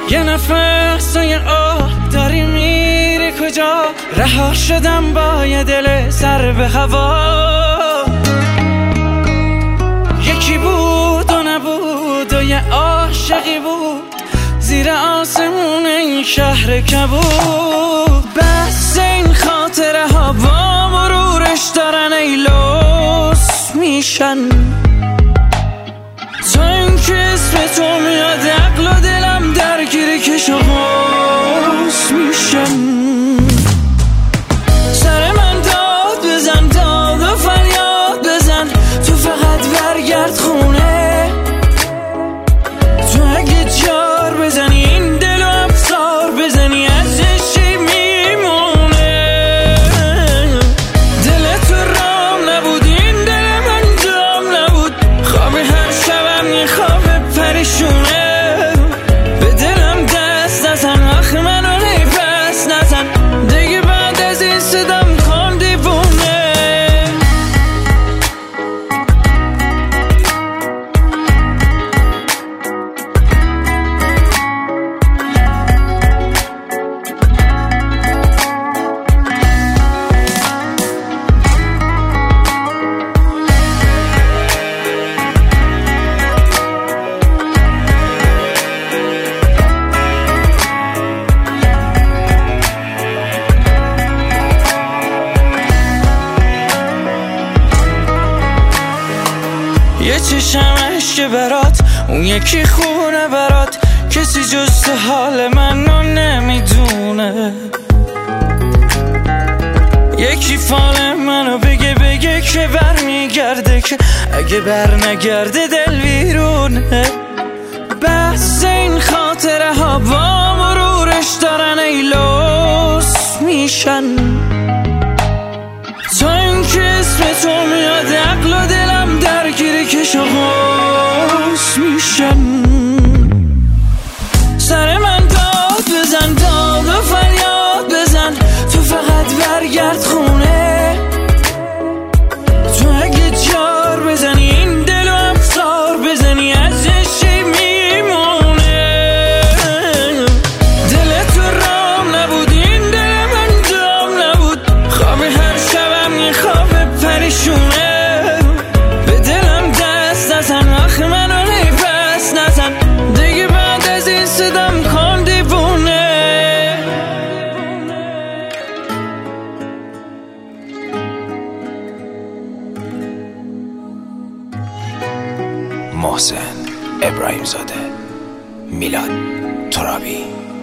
یه نفس و یه آه داری میری کجا؟ رها شدم با یه دل سر به هوا. یکی بود و نبود و یه عاشقی بود زیر آسمون این شهر کبود. بس این خاطره ها با مرورش دارن ای لوس میشن. تا این که اسم تو میاد عقل و دلم درگیر کش و قوس میشن. سر من داد بزن، داد و فریاد بزن، تو فقط برگرد خونه. تو اگه جار بزنی این دل و افسار بزنی ازش چی میمونه؟ دل تو رام نبود، این دل من دام نبود. خواب هر شبم یه خواب پریشونه. به دلم دست نزن، آخه منو پس نزن دیگه. بعد از این صدام کن دیوونه. یه چشم عشق برات، اون یکی خونه برات. کسی جز تو حال منو نمیدونه. یکی فال منو بگه که برمیگرده، که اگه بر نگرده دل ویرونه. بس این خاطره ها با مرورش دارن ای لوس میشن. تا این که اسم تو میاد عقل و دلم درگیر کش و قوس میشن. سر من داد بزن، داد و فریاد بزن، تو فقط برگرد خونه. تو اگه جار بزنی این دل و افسار بزنی ازش چی میمونه؟ دل تو رام نبود، این دل من دام نبود. خواب هر شبم یه خواب پریشونه. به دلم دست نزن، آخه منو پس نزن دیگه. بعد از این صدام کن دیوونه. محسن ابراهیم زاده، میلاد ترابی.